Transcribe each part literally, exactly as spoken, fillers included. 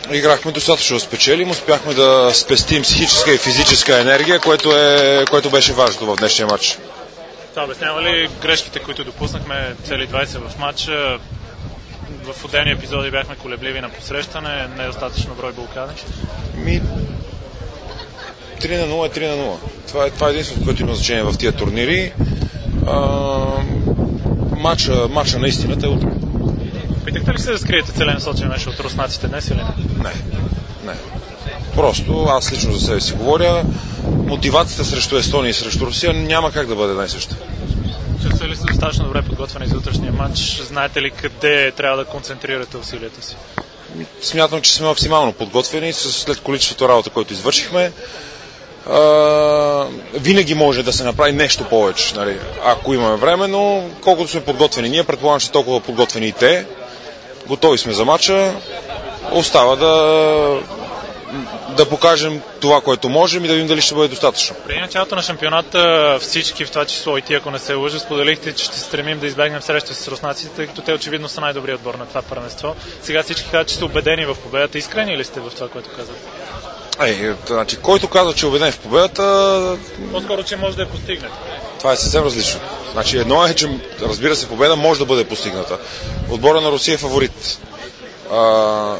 Играхме достатъчно да спечелим, успяхме да спестим психическа и физическа енергия, което, е, което беше важното в днешния матч. Това обяснява ли грешките, които допуснахме цели двайсет в матча? В отделни епизоди бяхме колебливи на посрещане, недостатъчно брой блокади? Ми... три на нула е три на нула. Това е, това е единственото, което има значение в тия турнири. А, матча, матча наистина е утре. Питахте ли се да скриете целенасочен меч от руснаците днес или не? Не, не. Просто аз лично за себе си говоря, мотивацията срещу Естония и срещу Русия няма как да бъде най-съща. Чувствате ли сте достатъчно добре подготвени за утрешния матч? Знаете ли къде трябва да концентрирате усилията си? Смятам, че сме максимално подготвени след количеството работа, което извършихме. Uh, винаги може да се направи нещо повече, нали, ако имаме време, но колкото сме подготвени ние, предполагам, че толкова подготвени и те, готови сме за мача, остава да да покажем това, което можем и да видим дали ще бъде достатъчно. Преди началото на шампионата всички, в това число и ти, ако не се лъжа, споделихте, че ще стремим да избегнем среща с руснаците, тъй като те очевидно са най-добрият отбор на това първенство. Сега всички казват, че сте убедени в победата. Искрени ли сте в това, което казвате? Ей, значи, който казва, че е убеден в победата... По-скоро, че може да я постигне. Това е съвсем различно. Значи, едно е, че разбира се, победа може да бъде постигната. Отбора на Русия е фаворит. А,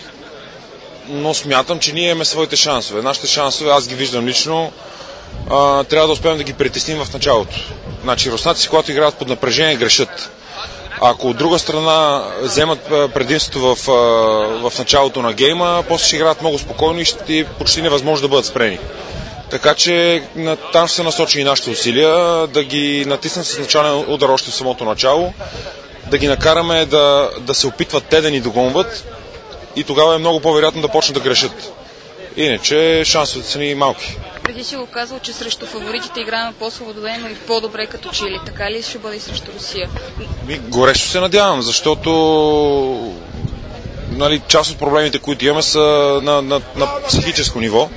но смятам, че ние имаме своите шансове. Нашите шансове, аз ги виждам лично, а, трябва да успеем да ги притесним в началото. Значи, руснаци, когато играят под напрежение, грешат. Ако от друга страна вземат предимството в, в началото на гейма, после ще играят много спокойно и ще почти невъзможно да бъдат спрени. Така че там ще се насочи и нашите усилия да ги натиснем с начален удар още в самото начало, да ги накараме да, да се опитват те да ни догонват и тогава е много по-вероятно да почнат да грешат. Иначе шансовете са ни малки. Преди си го казал, че срещу фаворитите играем по-свободено и по-добре като чили. Така ли ще бъде и срещу Русия? Ми, горещо се надявам, защото нали, част от проблемите, които имаме, са на, на, на психическо ниво.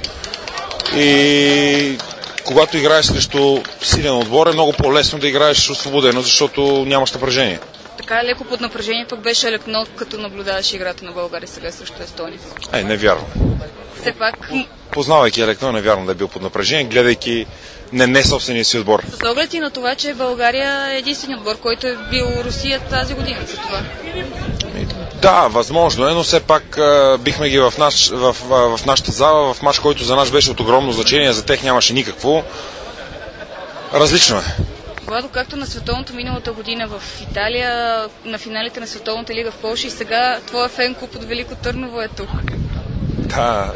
И когато играеш срещу силен отбор, е много по-лесно да играеш освободено, защото нямаш напрежение. Така леко под напрежение пък беше лекно, като наблюдаваш играта на България сега срещу Естония. Е, не вярвам. Все пак... Познавайки Елекно, не вярвам да е бил под напрежение, гледайки не, не собствения си отбор. С оглед и на това, че България е единственият отбор, който е бил Русия тази година за това. Да, възможно е, но все пак а, бихме ги в, наш, в, в, в нашата зала, в мач, който за нас беше от огромно значение, за тях нямаше никакво. Различно е. Владо, както на световното миналата година в Италия, на финалите на Световната лига в Полша и сега твоя фен клуб от Велико Търново е тук. Да,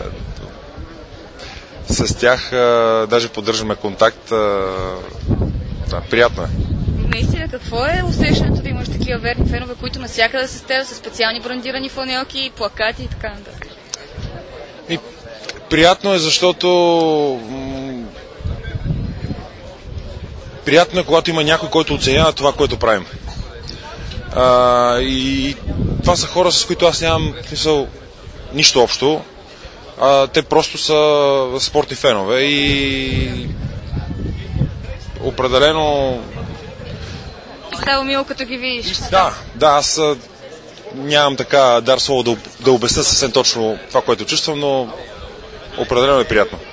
с тях а, даже поддържаме контакт. А, да, приятно е. Наистина, какво е усещането да имаш такива верни фенове, които навсякъде с теб, с специални брандирани фланелки, плакати и така нататък? И приятно е, защото м- приятно е, когато има някой, който оценява това, което правим. А, и това са хора, с които аз нямам смисъл нищо общо. А, те просто са спортни фенове и определено... Става мило, като ги видиш. Да, да, аз нямам така дар слово да, да обясня съвсем точно това, което чувствам, но определено е приятно.